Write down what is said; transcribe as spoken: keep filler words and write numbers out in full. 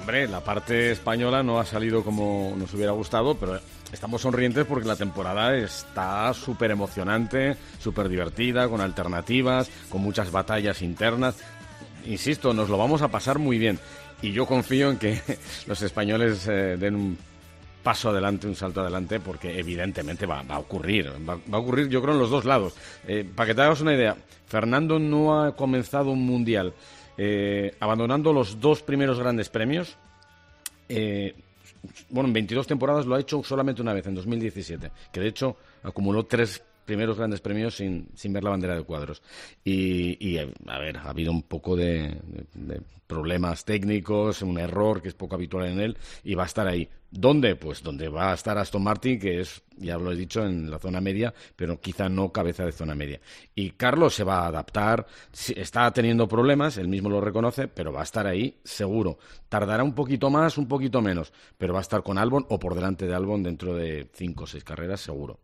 Hombre, la parte española no ha salido como nos hubiera gustado, pero estamos sonrientes porque la temporada está súper emocionante, súper divertida, con alternativas, con muchas batallas internas. Insisto, nos lo vamos a pasar muy bien. Y yo confío en que los españoles eh, den un paso adelante, un salto adelante, porque evidentemente va, va a ocurrir. Va, va a ocurrir, yo creo, en los dos lados. Eh, para que te hagas una idea, Fernando no ha comenzado un mundial eh, abandonando los dos primeros grandes premios. Eh, bueno, en veintidós temporadas lo ha hecho solamente una vez, en dos mil diecisiete, que de hecho acumuló tres primeros grandes premios sin, sin ver la bandera de cuadros. Y, y, a ver, ha habido un poco de, de, de problemas técnicos, un error que es poco habitual en él, y va a estar ahí. ¿Dónde? Pues donde va a estar Aston Martin, que es, ya lo he dicho, en la zona media, pero quizá no cabeza de zona media. Y Carlos se va a adaptar, está teniendo problemas, él mismo lo reconoce, pero va a estar ahí seguro. Tardará un poquito más, un poquito menos, pero va a estar con Albon o por delante de Albon dentro de cinco o seis carreras seguro.